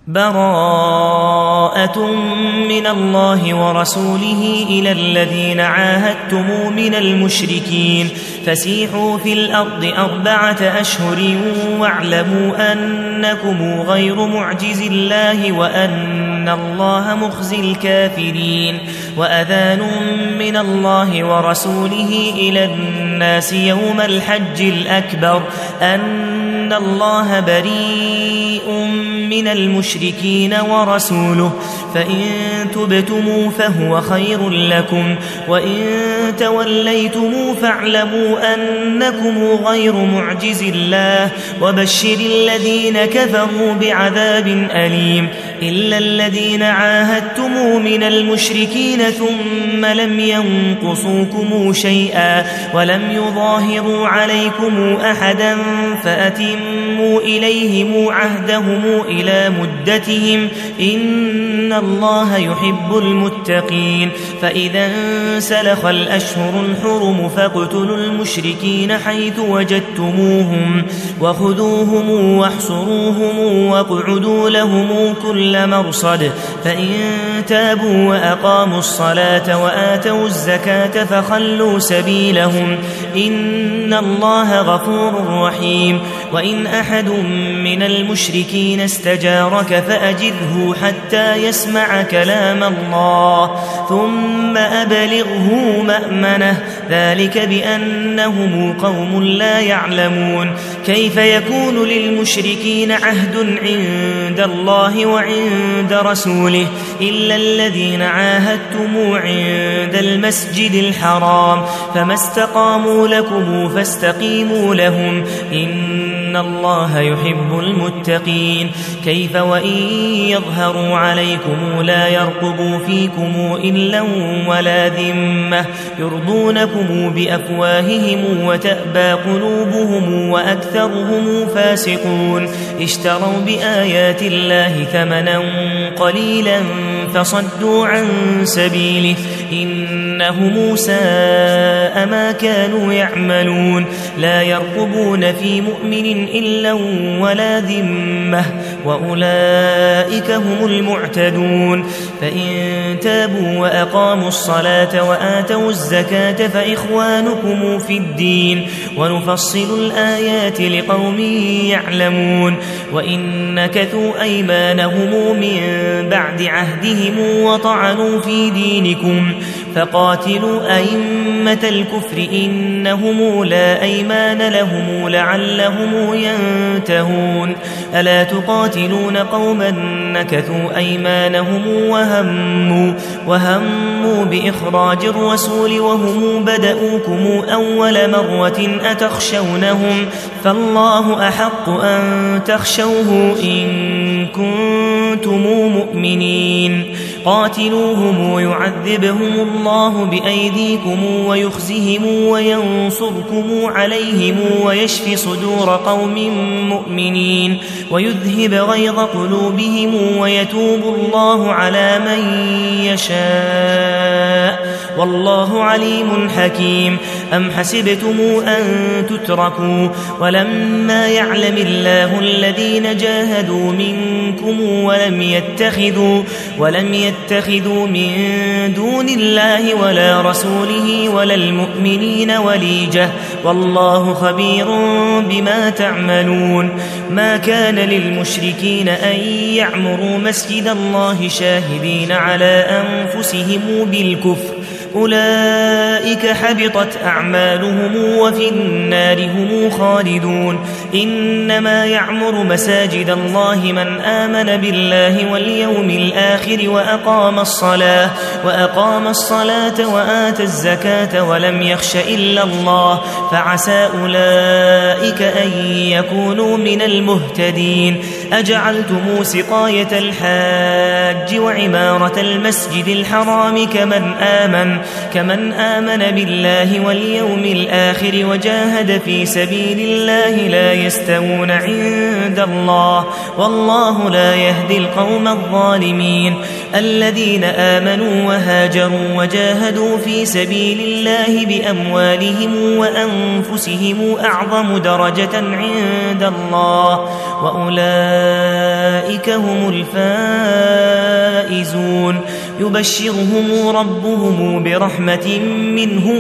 براءة من الله ورسوله إلى الذين عاهدتم من المشركين فسيحوا في الأرض 4 أشهر واعلموا أنكم غير معجز الله وأن الله مخزي الكافرين وأذان من الله ورسوله إلى الناس يوم الحج الأكبر أن الله بريء من المشركين ورسوله فإن تبتموا فهو خير لكم وإن توليتموا فاعلموا أنكم غير معجز الله وبشر الذين كفروا بعذاب أليم إلا الذين عاهدتم من المشركين ثم لم ينقصوكم شيئا ولم يظاهروا عليكم أحدا فأتموا إليهم عهدهم إلى مدتهم إن الله يحب المتقين فإذا انسلخ الأشهر الحرم فاقتلوا المشركين حيث وجدتموهم وخذوهم واحصروهم واقعدوا لهم كل مرصد فإن تابوا وأقاموا الصلاة وآتوا الزكاة فخلوا سبيلهم إن الله غفور رحيم وإن أحد من المشركين استجارك فأجره حتى يسمع كلام الله ثم أبلغه مأمنه ذلك بأنهم قوم لا يعلمون كيف يكون للمشركين عهد عند الله وعند رسوله إلا الذين عاهدتم عند المسجد الحرام فما استقاموا لكم فاستقيموا لهم إن الله يحب المتقين كيف وإن يظهروا عليكم لا يرقبوا فيكم إلا ولا ذمة يرضونكم بأفواههم وتأبى قلوبهم وأكثرهم فاسقون اشتروا بآيات الله ثمنا قليلا فصدوا عن سبيله إنهم ساء ما كانوا يعملون لا يرقبون في مؤمن إلا ولا ذمة وأولئك هم المعتدون فإن تابوا وأقاموا الصلاة وآتوا الزكاة فإخوانكم في الدين ونفصل الآيات لقوم يعلمون وإن نكثوا أيمانهم من بعد عهدهم وطعنوا في دينكم فقاتلوا أئمة الكفر إنهم لا أيمان لهم لعلهم ينتهون ألا تقاتلون قوما نكثوا أيمانهم وهموا بإخراج الرسول وهم بدؤوكم أول مرة أتخشونهم فالله أحق أن تخشوه إن كنتم مؤمنين قاتلوهم يعذبهم الله بأيديكم ويخزهم وينصركم عليهم ويشفي صدور قوم مؤمنين ويذهب غيظ قلوبهم ويتوب الله على من يشاء والله عليم حكيم أم حسبتم أن تتركوا ولما يعلم الله الذين جاهدوا منكم ولم يتخذوا من دون الله ولا رسوله ولا المؤمنين وليجة والله خبير بما تعملون ما كان للمشركين أن يعمروا مسجد الله شاهدين على أنفسهم بالكفر أولئك حبطت أعمالهم وفي النار هم خالدون إنما يعمر مساجد الله من آمن بالله واليوم الآخر وأقام الصلاة وآتى الزكاة ولم يخش إلا الله فعسى أولئك أن يكونوا من المهتدين أجعلتم سقاية الحاج وعمارة المسجد الحرام كمن آمن بالله واليوم الآخر وجاهد في سبيل الله لا يستوون عند الله والله لا يهدي القوم الظالمين الذين آمنوا وهاجروا وجاهدوا في سبيل الله بأموالهم وأنفسهم أعظم درجة عند الله وأولئك هم الفائزون يبشرهم ربهم برحمة منه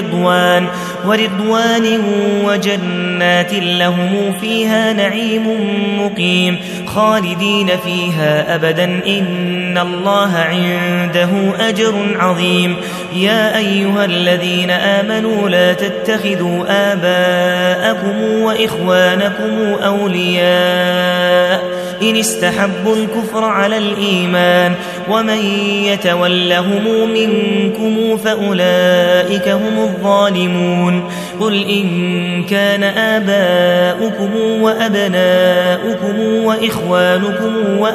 ورضوان وجنات لهم فيها نعيم مقيم خالدين فيها أبدا إن الله عنده أجر عظيم يا أيها الذين آمنوا لا تتخذوا آباءكم وإخوانكم أولياء إن استحبوا الكفر على الإيمان ومن يتولهم منكم فأولئك هم الظالمون قل إن كان آباؤكم وأبناؤكم وإخوانكم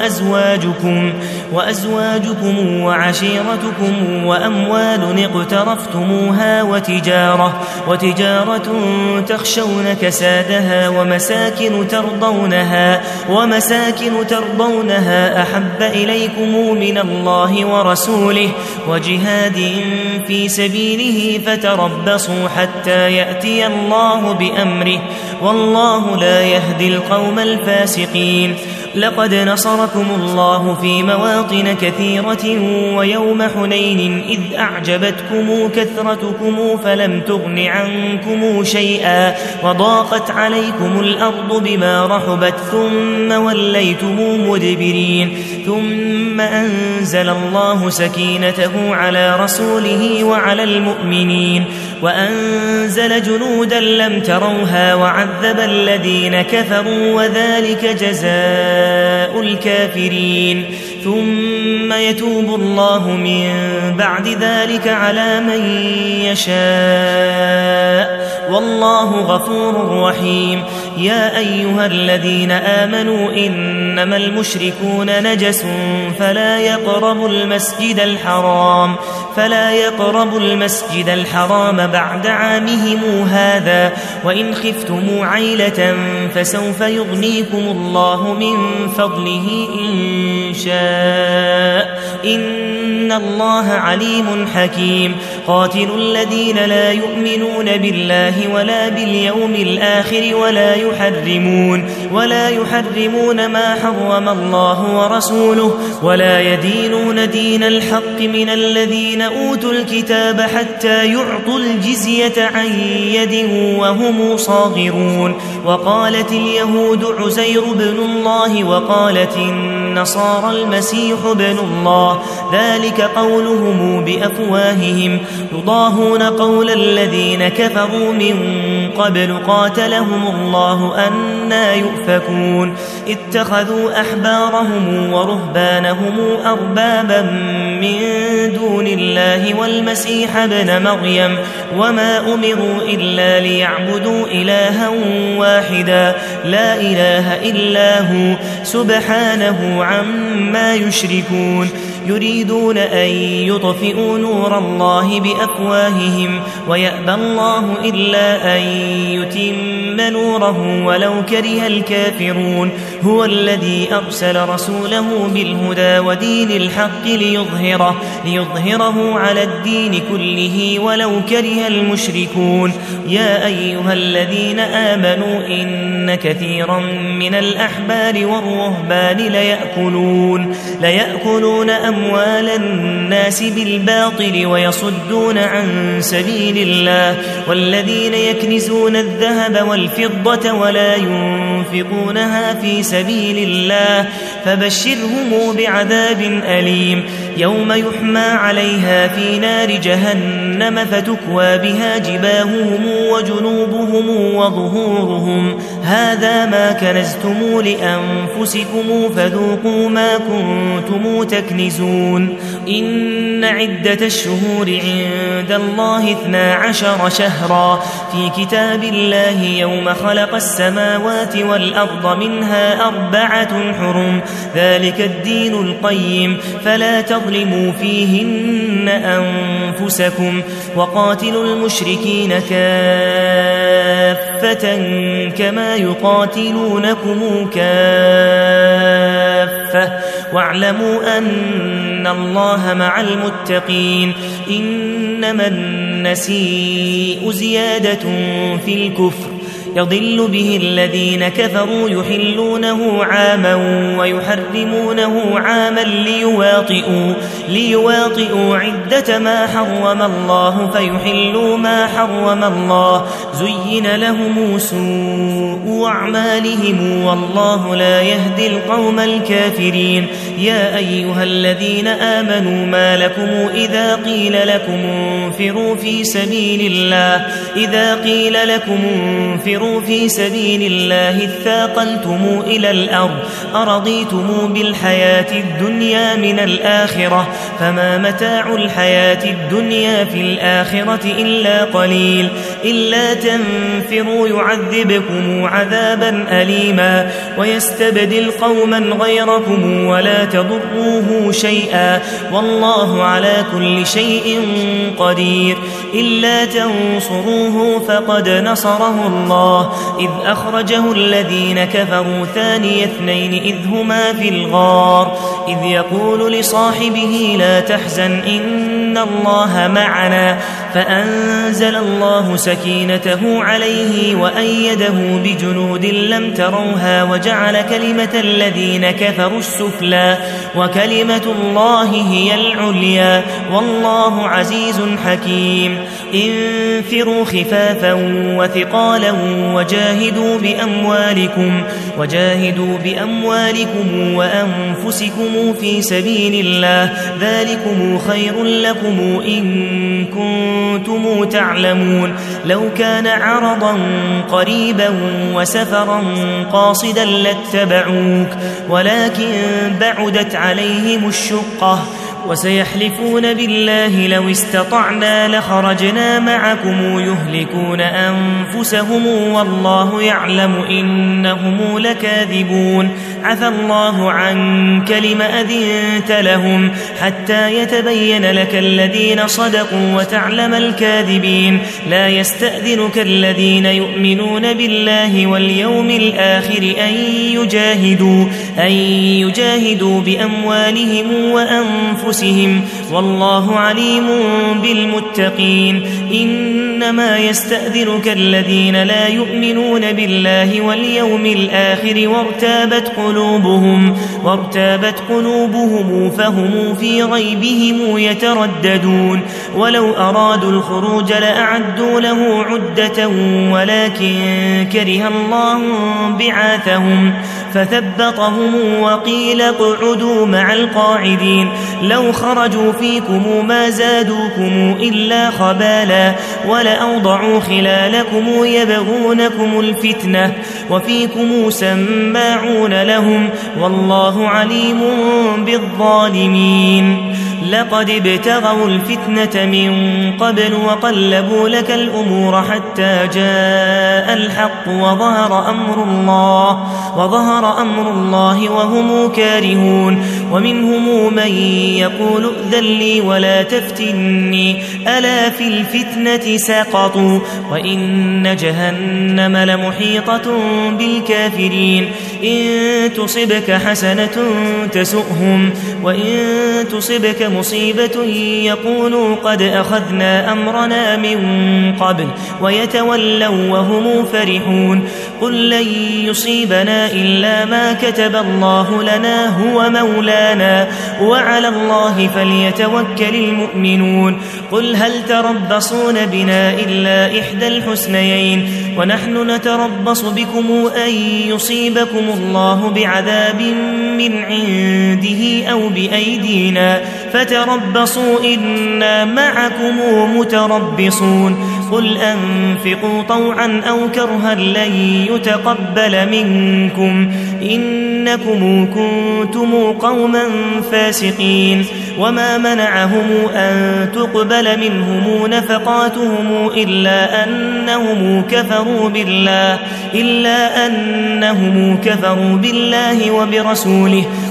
وأزواجكم وعشيرتكم وأموال اقترفتموها وتجارة تخشون كسادها ومساكن ترضونها أحب إليكم من الله ورسوله وجهاد في سبيله فتربصوا حتى يأتي الله بأمره والله لا يهدي القوم الفاسقين لقد نصركم الله في مواطن كثيرة ويوم حنين إذ أعجبتكم كثرتكم فلم تغن عنكم شيئا وضاقت عليكم الأرض بما رحبت ثم وليتم مدبرين ثم أنزل الله سكينته على رسوله وعلى المؤمنين وأنزل جنودا لم تروها وعذب الذين كفروا وذلك جزاء الكافرين ثم يتوب الله من بعد ذلك على من يشاء والله غفور رحيم يا أيها الذين آمنوا إنما المشركون نجس فلا يقربوا المسجد الحرام بعد عامهم هذا وإن خفتم عيلة فسوف يغنيكم الله من فضله إن شاء إن الله عليم حكيم قاتلوا الذين لا يؤمنون بالله ولا باليوم الآخر ولا يحرمون ما حرم الله ورسوله ولا يدينون دين الحق من الذين أوتوا الكتاب حتى يعطوا الجزية عن يد وهم صاغرون وقالت اليهود عزير بن الله وقالت النصارى المسيح بن الله ذلك قولهم بأفواههم يضاهون قول الذين كفروا من قبل قاتلهم الله أنى يؤفكون اتخذوا أحبارهم ورهبانهم أربابا من دون الله والمسيح ابن مريم وما أمروا إلا ليعبدوا إلها واحدا لا إله إلا هو سبحانه عما يشركون يريدون أن يطفئوا نور الله بأفواههم ويأبى الله إلا أن يتم نوره ولو كره الكافرون هو الذي أرسل رسوله بالهدى ودين الحق ليظهره على الدين كله ولو كره المشركون يا أيها الذين آمنوا إن كثيرا من الأحبار والرهبان ليأكلون أموال الناس بالباطل ويصدون عن سبيل الله والذين يكنزون الذهب والفضة ولا ينفقونها في سبيل الله فبشرهم بعذاب أليم يوم يحمى عليها في نار جهنم فتكوى بها جباههم وجنوبهم وظهورهم هذا ما كنزتم لأنفسكم فذوقوا ما كنتم تكنزون إن عدة الشهور عند الله 12 شهرا في كتاب الله يوم خلق السماوات والأرض منها 4 حرم ذلك الدين القيم فلا تظلموا فيهن أنفسكم وقاتلوا المشركين كافة كما يقاتلونكم كافة واعلموا أن الله مع المتقين. إنما النسيء زيادة في الكفر يضل به الذين كفروا يحلونه عاما ويحرمونه عاما ليواطئوا عدة ما حرم الله فيحلوا ما حرم الله. زين لهم سوء أعمالهم والله لا يهدي القوم الكافرين. يا أيها الذين آمنوا ما لكم إذا قيل لكم انفروا في سبيل الله اثاقلتم إلى الأرض أرضيتم بالحياة الدنيا من الآخرة فما متاع الحياة الدنيا في الآخرة إلا قليل. إلا تنفروا يعذبكم عذابا أليما ويستبدل قوما غيركم ولا تضروه شيئا والله على كل شيء قدير. إلا تنصروه فقد نصره الله إذ أخرجه الذين كفروا ثاني اثنين إذ هما في الغار إذ يقول لصاحبه لا تحزن إن الله معنا فأنزل الله سكينته عليه وأيده بجنود لم تروها وجعل كلمة الذين كفروا السفلى وكلمة الله هي العليا والله عزيز حكيم. انفروا خفافا وثقالا وجاهدوا بأموالكم وأنفسكم في سبيل الله ذلكم خير لكم إن كنتم تعلمون. لو كان عرضا قريبا وسفرا قاصدا لاتبعوك ولكن بعدت عليهم الشقة وسيحلفون بالله لو استطعنا لخرجنا معكم يهلكون أنفسهم والله يعلم إنهم لكاذبون. عفى الله عنك لم أذنت لهم حتى يتبين لك الذين صدقوا وتعلم الكاذبين. لا يستأذنك الذين يؤمنون بالله واليوم الآخر أن يجاهدوا بأموالهم وأنفسهم والله عليم بالمتقين. إنما يستأذنك الذين لا يؤمنون بالله واليوم الآخر وارتابت قلوبهم فهم في ريبهم يترددون. ولو أرادوا الخروج لأعدوا له عدة ولكن كره الله بعاثهم فثبطهم وقيل اقعدوا مع القاعدين. لو خرجوا فيكم ما زادوكم إلا خبالا ولأوضعوا خلالكم يبغونكم الفتنة وفيكم سماعون لهم والله عليم بالظالمين. لقد ابتغوا الفتنة من قبل وقلبوا لك الأمور حتى جاء الحق وظهر أمر الله وهم كارهون. ومنهم من يقول ائذن لي ولا تفتني ألا في الفتنة سقطوا وإن جهنم لمحيطة بالكافرين. إن تصبك حسنة تسؤهم وإن تصبك مصيبة يقولوا قد أخذنا أمرنا من قبل ويتولوا وهم فرحون. قل لن يصيبنا إلا ما كتب الله لنا هو مولانا وعلى الله فليتوكل المؤمنون. قل هل تربصون بنا إلا إحدى الحسنيين ونحن نتربص بكم أن يصيبكم الله بعذاب من عنده أو بأيدينا فتربصوا إنا معكم متربصون. قل أنفقوا طوعا أو كرها لن يتقبل منكم إنكم كنتم قوما فاسقين. وما منعهم أن تقبل منهم نفقاتهم إلا أنهم كفروا بالله وبرسوله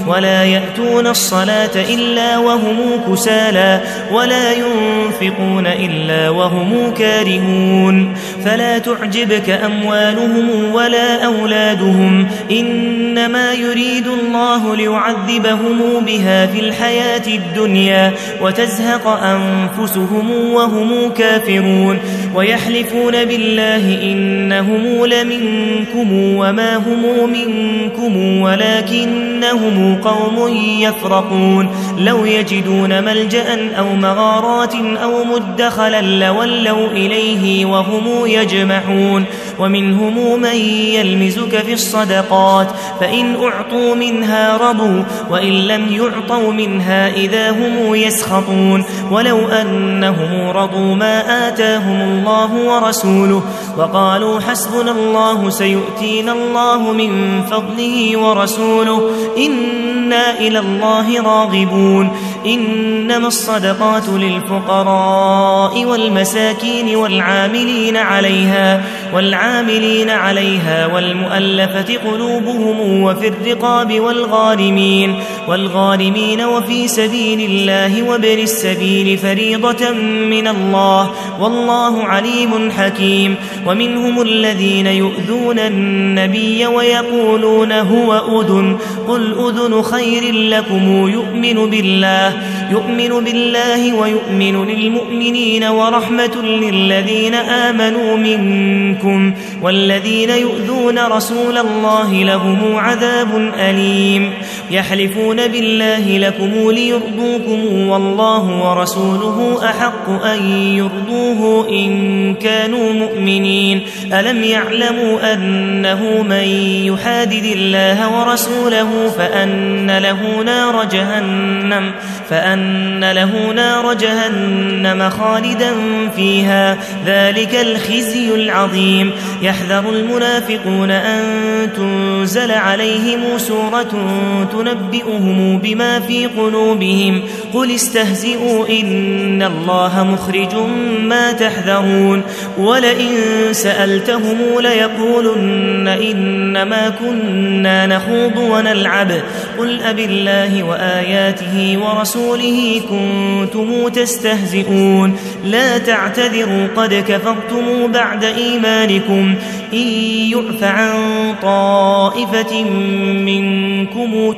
ولا يأتون الصلاة إلا وهم كسالى ولا ينفقون إلا وهم كارهون فلا تعجبك أموالهم ولا أولادهم إنما يريد الله ليعذبهم بها في الحياة الدنيا وتزهق أنفسهم وهم كافرون ويحلفون بالله إنهم لمنكم وما هم منكم ولكنهم قوم يفرقون لو يجدون ملجأ أو مغارات أو مدخلا لولوا إليه وهم يجمحون ومنهم من يلمزك في الصدقات فإن أعطوا منها رضوا وإن لم يعطوا منها إذا هم يسخطون ولو أنهم رضوا ما آتاهم الله ورسوله وقالوا حسبنا الله سيؤتينا الله من فضله ورسوله إنا إلى الله راغبون إنما الصدقات للفقراء والمساكين والعاملين عليها والمؤلفة قلوبهم وفي الرقاب والغارمين وفي سبيل الله وابن السبيل فريضة من الله والله عليم حكيم ومنهم الذين يؤذون النبي ويقولون هو أذن قل أذن خير لكم يؤمن بالله ويؤمن للمؤمنين ورحمة للذين آمنوا منكم والذين يؤذون رسول الله لهم عذاب أليم يحلفون بالله لكم ليرضوكم والله ورسوله أحق أن يرضوه إن كانوا مؤمنين ألم يعلموا أنه من يحادد الله ورسوله فأن له نار جهنم خالدا فيها ذلك الخزي العظيم يحذر المنافقون أن تنزل عليهم سورة تنبئهم بما في قلوبهم قل استهزئوا إن الله مخرج ما تحذرون ولئن سألتهم ليقولن إنما كنا نخوض ونلعب قل أبالله وآياته ورسوله كنتم تستهزئون لا تعتذروا قد كفرتم بعد إيمانكم إن يعف عن طائفة منكم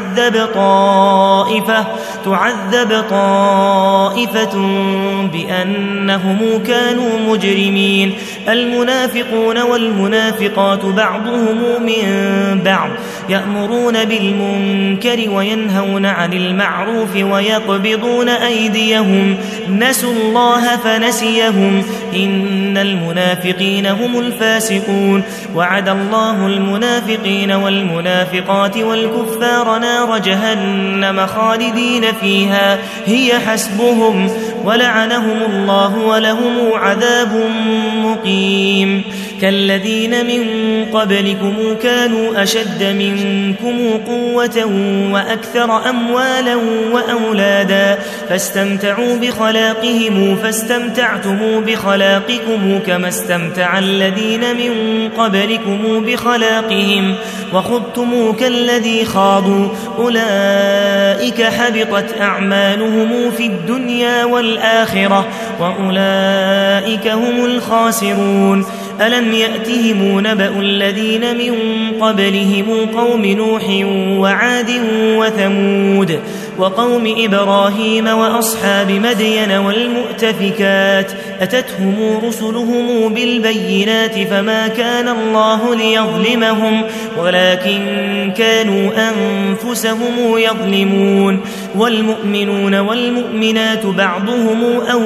تعذب طائفة بأنهم كانوا مجرمين المنافقون والمنافقات بعضهم من بعض يأمرون بالمنكر وينهون عن المعروف ويقبضون أيديهم نسوا الله فنسيهم إن المنافقين هم الفاسقون وعد الله المنافقين والمنافقات والكفار نار جهنم خالدين فيها هي حسبهم ولعنهم الله ولهم عذاب مقيم كالذين من قبلكم كانوا أشد منكم قوة وأكثر أموالا وأولادا فاستمتعوا بخلاقهم فاستمتعتم بخلاقكم كما استمتع الذين من قبلكم بخلاقهم وخضتم كالذي خاضوا أولئك حبطت أعمالهم في الدنيا والآخرة وأولئك هم الخاسرون ألم يأتهم نبأ الذين من قبلهم قوم نوح وعاد وثمود وقوم إبراهيم وأصحاب مدين والمؤتفكات أتتهم رسلهم بالبينات فما كان الله ليظلمهم ولكن كانوا أنفسهم يظلمون والمؤمنون والمؤمنات بعضهم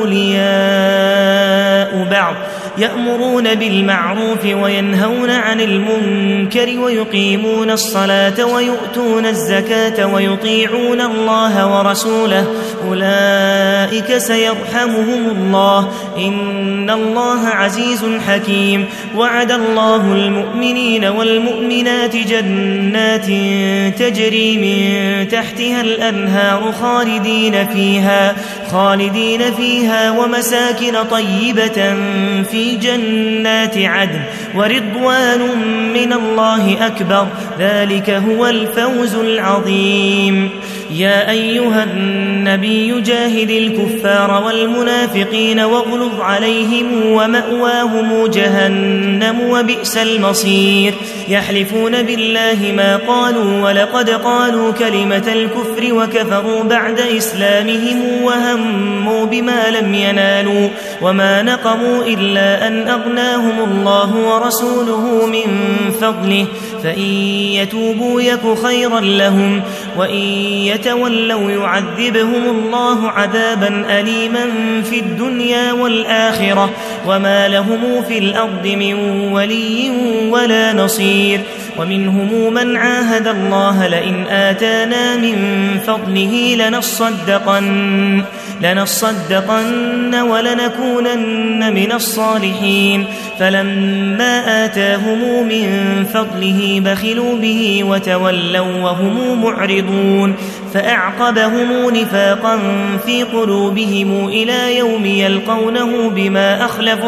أولياء بعض يأمرون بالمعروف وينهون عن المنكر ويقيمون الصلاة ويؤتون الزكاة ويطيعون الله ورسوله أولئك سيرحمهم الله إن الله عزيز حكيم وعد الله المؤمنين والمؤمنات جنات تجري من تحتها الأنهار النار خالدين فيها ومساكن طيبة في جنات عدن ورضوان من الله أكبر ذلك هو الفوز العظيم. يا أيها النبي جاهد الكفار والمنافقين واغلظ عليهم ومأواهم جهنم وبئس المصير. يحلفون بالله ما قالوا ولقد قالوا كلمة الكفر وكفروا بعد إسلامهم وهموا بما لم ينالوا وما نقموا إلا أن أغناهم الله ورسوله من فضله فإن يتوبوا يك خيرا لهم وإن يتولوا يعذبهم الله عذابا أليما في الدنيا والآخرة وما لهم في الأرض من ولي ولا نصير. ومنهم من عاهد الله لئن آتانا من فضله لنصدقن ولنكونن من الصالحين فلما آتاهم من فضله بخلوا به وتولوا وهم معرضون فأعقبهم نفاقا في قلوبهم إلى يوم يلقونه بما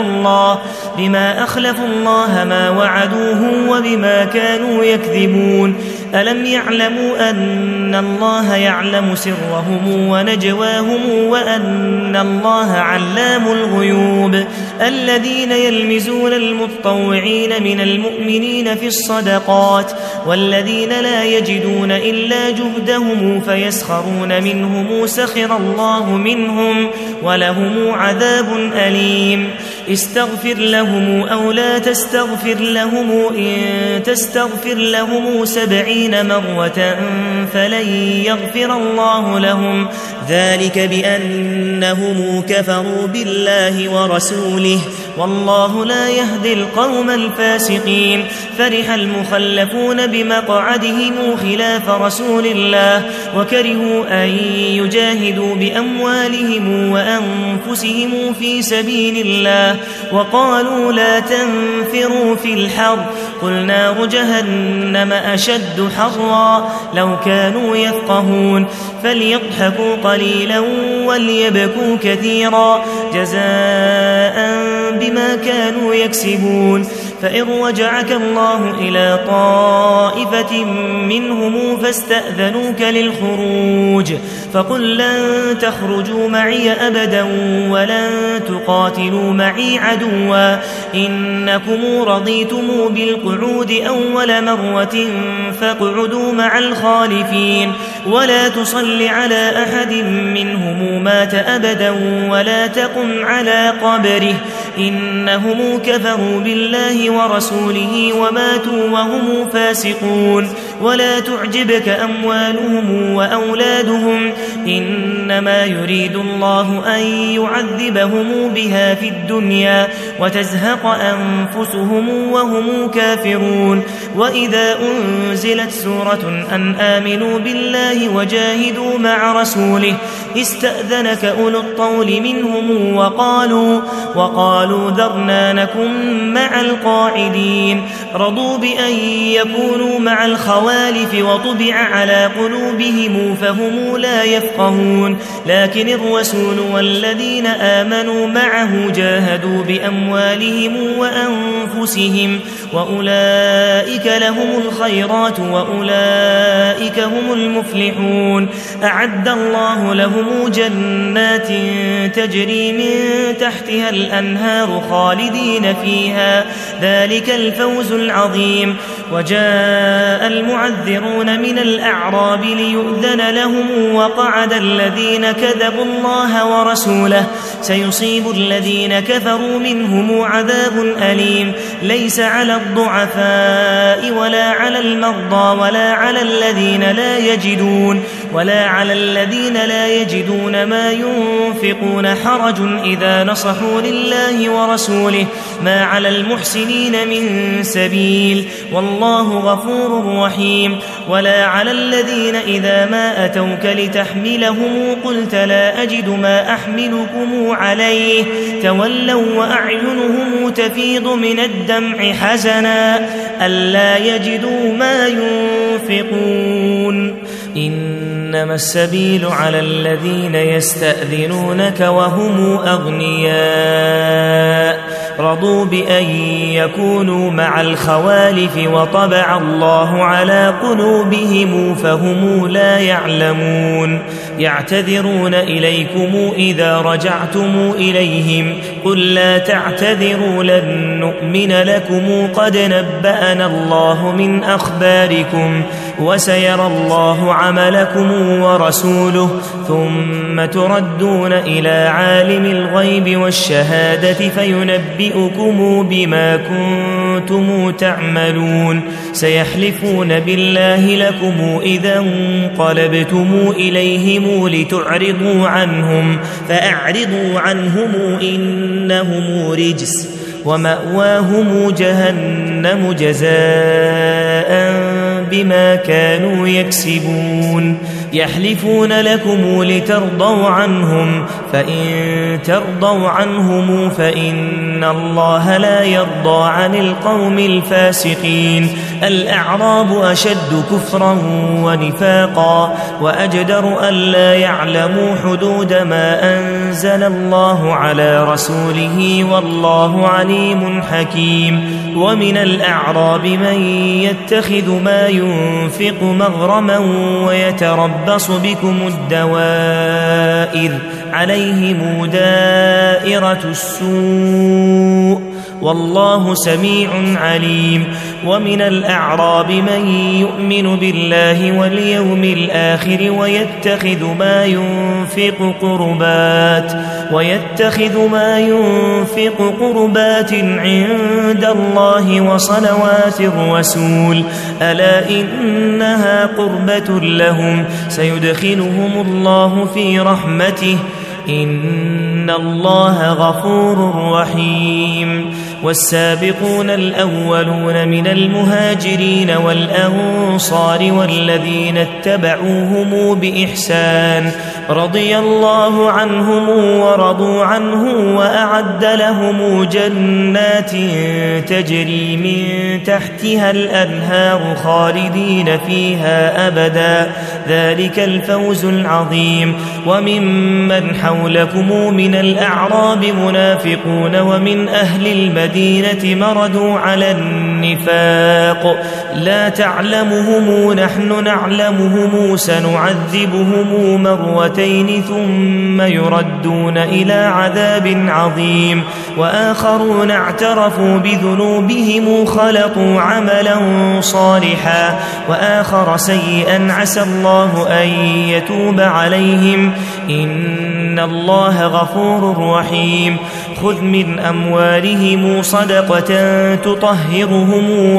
أخلفوا الله ما وعدوه وبما كانوا يكذبون. ألم يعلموا أن الله يعلم سرهم ونجواهم وأن الله علام الغيوب. الذين يلمزون المتطوعين من المؤمنين في الصدقات والذين لا يجدون إلا جهدهم فيسخرون منهم سخر الله منهم ولهم عذاب أليم. استغفر لهم أو لا تستغفر لهم إن تستغفر لهم 70 مرة فلن يغفر الله لهم ذلك بأنهم كفروا بالله ورسوله والله لا يهدي القوم الفاسقين. فرح المخلفون بمقعدهم خلاف رسول الله وكرهوا أن يجاهدوا بأموالهم وأنفسهم في سبيل الله وقالوا لا تنفروا في الحر قل نار جهنم أشد حرا لو كانوا يفقهون. فليضحكوا قليلا وليبكوا كثيرا جزاء بما كانوا يكسبون. فإن رجعك الله إلى طائفة منهم فاستأذنوك للخروج فقل لن تخرجوا معي أبدا ولن تقاتلوا معي عدوا إنكم رضيتم بالقعود أول مرة فاقعدوا مع الخالفين ولا تصل على أحد منهم مات أبدا ولا تقم على قبره إنهم كفروا بالله ورسوله وماتوا وهم فاسقون. ولا تعجبك أموالهم وأولادهم إنما يريد الله أن يعذبهم بها في الدنيا وتزهق أنفسهم وهم كافرون. وإذا أنزلت سورة أن آمنوا بالله وجاهدوا مع رسوله استأذنك أولو الطول منهم وقالوا ذرنا نكن مع القاعدين. رضوا بأن يكونوا مع الخوالف وطبع على قلوبهم فهم لا يفقهون. لكن الرسول والذين آمنوا معه جاهدوا بأموالهم وأنفسهم وأولئك لهم الخيرات وأولئك هم المفلحون. أعد الله لهم جنات تجري من تحتها الأنهار خالدين فيها ذلك الفوز العظيم. وجاء المعذرون من الأعراب ليؤذن لهم وقعد الذين كذبوا الله ورسوله سيصيب الذين كفروا منهم عذاب أليم ليس على الضعفاء ولا على المرضى ولا على الذين لا يجدون ما ينفقون حرج إذا نصحوا لله ورسوله ما على المحسنين من سبيل والله غفور رحيم. ولا على الذين إذا ما أتوك لتحملهم قلت لا أجد ما أحملكم عليه تولوا وأعينهم تفيض من الدمع حزنا ألا يجدوا ما ينفقون إنما السبيل على الذين يستأذنونك وهم أغنياء رضوا بأن يكونوا مع الخوالف وطبع الله على قلوبهم فهم لا يعلمون يعتذرون إليكم إذا رجعتم إليهم قل لا تعتذروا لن نؤمن لكم قد نبأنا الله من أخباركم وسيرى الله عملكم ورسوله ثم تردون إلى عالم الغيب والشهادة فينبئكم بما كنتم تعملون سيحلفون بالله لكم إذا انقلبتم إليهم لتعرضوا عنهم فأعرضوا عنهم إنهم رجس ومأواهم جهنم جزاء بما كانوا يكسبون يحلفون لكم لترضوا عنهم فإن ترضوا عنهم فإن الله لا يرضى عن القوم الفاسقين الأعراب أشد كفرا ونفاقا وأجدر ألا يعلموا حدود ما أنزل الله على رسوله والله عليم حكيم ومن الأعراب من يتخذ ما ينفق مغرما ويتربص بكم الدوائر عليهم دائرة السوء والله سميع عليم ومن الأعراب من يؤمن بالله واليوم الآخر ويتخذ ما ينفق قربات عند الله وصلوات الرسول ألا إنها قربة لهم سيدخلهم الله في رحمته إن الله غفور رحيم والسابقون الأولون من المهاجرين والأنصار والذين اتبعوهم بإحسان رضي الله عنهم ورضوا عنه وأعد لهم جنات تجري من تحتها الأنهار خالدين فيها أبدا ذلك الفوز العظيم وممن حولكم من الأعراب منافقون ومن أهل المدينة مردوا على النفاق لا تعلمهم نحن نعلمهم سنعذبهم مرتين ثم يردون إلى عذاب عظيم وآخرون اعترفوا بذنوبهم خلطوا عملا صالحا وآخر سيئا عسى الله أن يتوب عليهم إن الله غفور رحيم خذ من أموالهم صدقة تطهرهم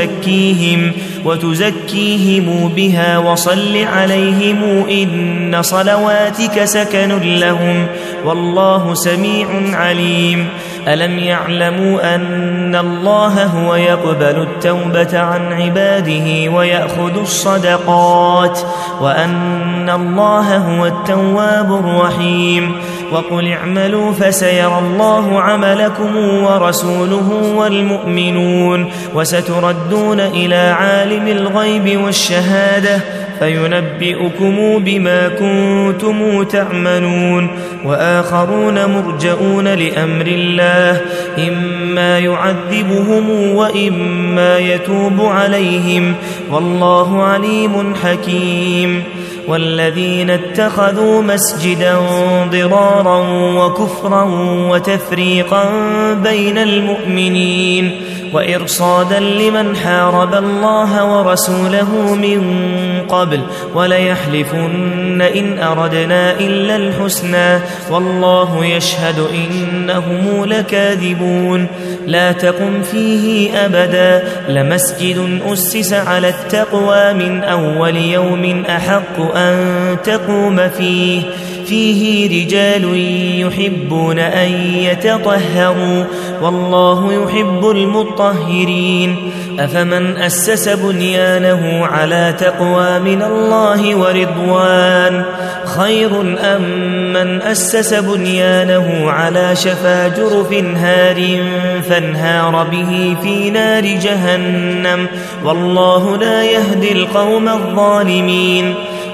وتزكيهم بها وصل عليهم إن صلواتك سكن لهم والله سميع عليم ألم يعلموا أن الله هو يقبل التوبة عن عباده ويأخذ الصدقات وأن الله هو التواب الرحيم وقل اعملوا فسيرى الله عملكم ورسوله والمؤمنون وستردون إلى عالم الغيب والشهادة فينبئكم بما كنتم تعملون وآخرون مرجؤون لأمر الله إما يعذبهم وإما يتوب عليهم والله عليم حكيم والذين اتخذوا مسجدا ضرارا وكفرا وتفريقا بين المؤمنين وإرصادا لمن حارب الله ورسوله من قبل وليحلفن إن أردنا إلا الحسنى والله يشهد إنهم لكاذبون لا تقم فيه أبدا لمسجد أسس على التقوى من أول يوم أحق أن تقوم فيه رجال يحبون أن يتطهروا والله يحب المطهرين أفمن أسس بنيانه على تقوى من الله ورضوان خير أم من أسس بنيانه على شفا جرف هار فانهار به في نار جهنم والله لا يهدي القوم الظالمين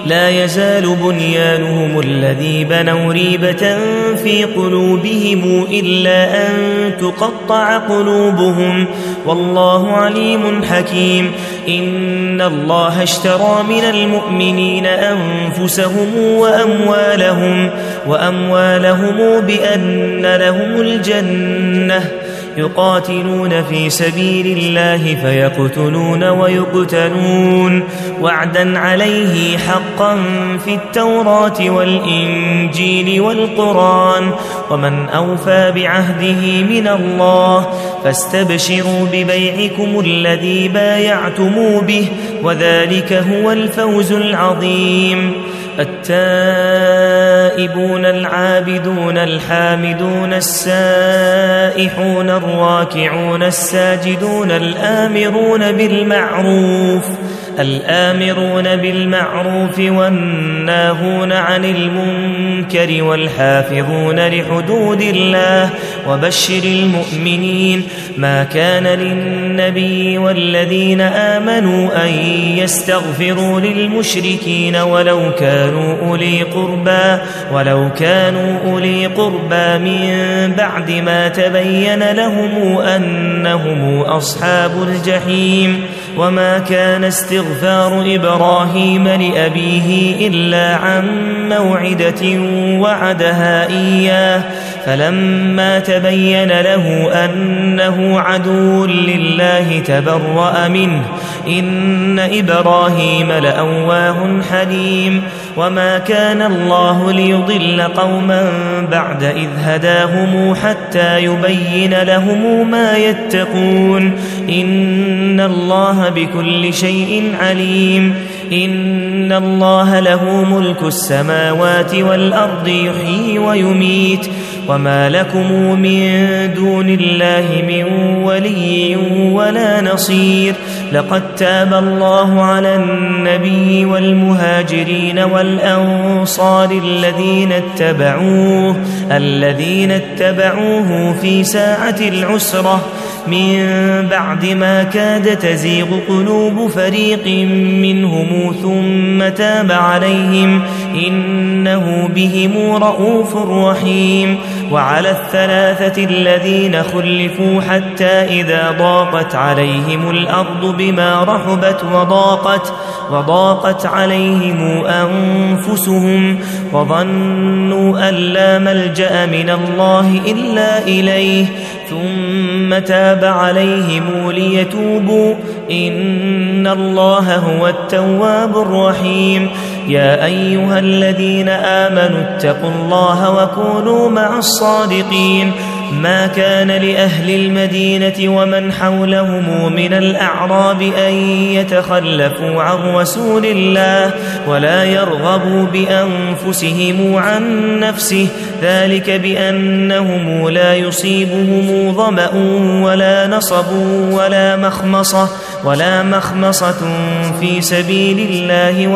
لا يزال بنيانهم الذي بنوا ريبة في قلوبهم إلا أن تقطع قلوبهم والله عليم حكيم إن الله اشترى من المؤمنين أنفسهم وأموالهم بأن لهم الجنة يقاتلون في سبيل الله فيقتلون ويقتلون وعدا عليه حقا في التوراة والإنجيل والقرآن ومن أوفى بعهده من الله فاستبشروا ببيعكم الذي بايعتم به وذلك هو الفوز العظيم التائبون العابدون الحامدون السائحون الراكعون الساجدون الآمرون بالمعروف والناهون عن المنكر والحافظون لحدود الله وبشر المؤمنين ما كان للنبي والذين آمنوا أن يستغفروا للمشركين ولو كانوا أولي قربى من بعد ما تبين لهم أنهم أصحاب الجحيم وما كان استغفار إبراهيم لأبيه إلا عن موعدة وعدها إياه فلما تبين له أنه عدو لله تبرأ منه إن إبراهيم لأواه حليم وما كان الله ليضل قوما بعد إذ هداهم حتى يبين لهم ما يتقون إن الله بكل شيء عليم إن الله له ملك السماوات والأرض يحيي ويميت وما لكم من دون الله من ولي ولا نصير لقد تاب الله على النبي والمهاجرين والأنصار الذين اتبعوه في ساعة العسرة من بعد ما كاد تزيغ قلوب فريق منهم ثم تاب عليهم إنه بهم رءوف رحيم وعلى الثلاثة الذين خلفوا حتى إذا ضاقت عليهم الأرض بما رحبت وضاقت عليهم أنفسهم وظنوا أن لا ملجأ من الله إلا إليه ثم تاب عليهم ليتوبوا إن الله هو التواب الرحيم يا أيها الذين آمنوا اتقوا الله وكونوا مع الصادقين ما كان لأهل المدينة ومن حولهم من الأعراب أن يتخلفوا عن رسول الله ولا يرغبوا بأنفسهم عن نفسه ذلك بأنهم لا يصيبهم ظمأ ولا نصب ولا مخمصة في سبيل الله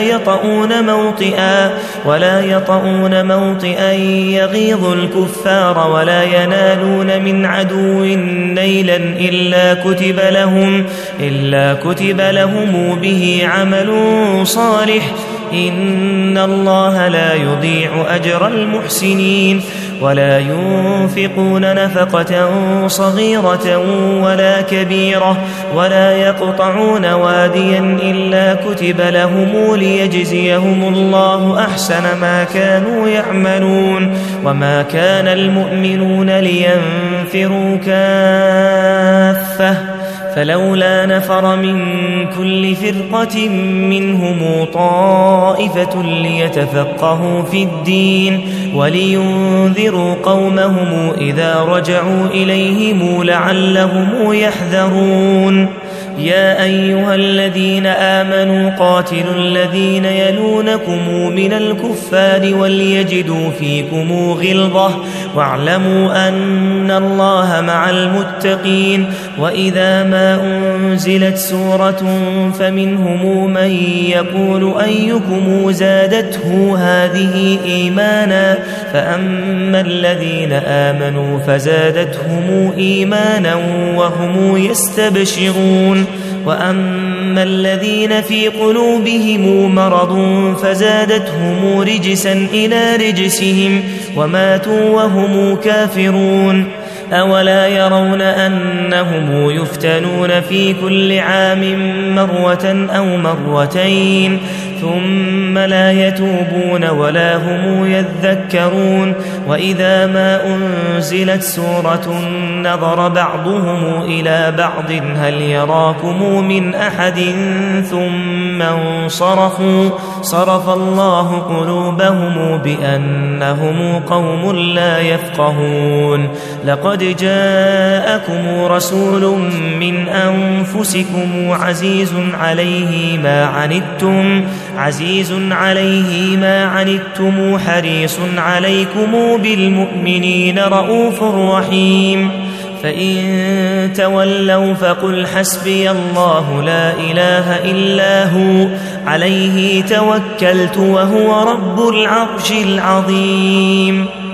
ولا يطؤون موطئا يغيظ الكفار ولا ينالون من عدو نيلا إلا كتب لهم به عمل صالح إن الله لا يضيع أجر المحسنين ولا ينفقون نفقة صغيرة ولا كبيرة ولا يقطعون واديا إلا كتب لهم ليجزيهم الله أحسن ما كانوا يعملون وما كان المؤمنون لينفروا كافة فلولا نفر من كل فرقة منهم طائفة ليتفقهوا في الدين ولينذروا قومهم إذا رجعوا إليهم لعلهم يحذرون يا أيها الذين آمنوا قاتلوا الذين يلونكم من الكفار وليجدوا فيكم غلظة واعلموا أن الله مع المتقين وإذا ما أنزلت سورة فمنهم من يقول أيكم زادته هذه إيمانا فأما الذين آمنوا فزادتهم إيمانا وهم يستبشرون وأما فأما الذين في قلوبهم مرض فزادتهم رجسا إلى رجسهم وماتوا وهم كافرون أولا يرون أنهم يفتنون في كل عام مرة أو مرتين ثم لا يتوبون ولا هم يذكرون وإذا ما أنزلت سورة نظر بعضهم إلى بعض هل يراكم من أحد ثم انصرفوا صرف الله قلوبهم بأنهم قوم لا يفقهون لقد جاءكم رسول من أنفسكم عزيز عليه ما عنتم حريص عليكم بالمؤمنين رؤوف رحيم فإن تولوا فقل حسبي الله لا إله إلا هو عليه توكلت وهو رب العرش العظيم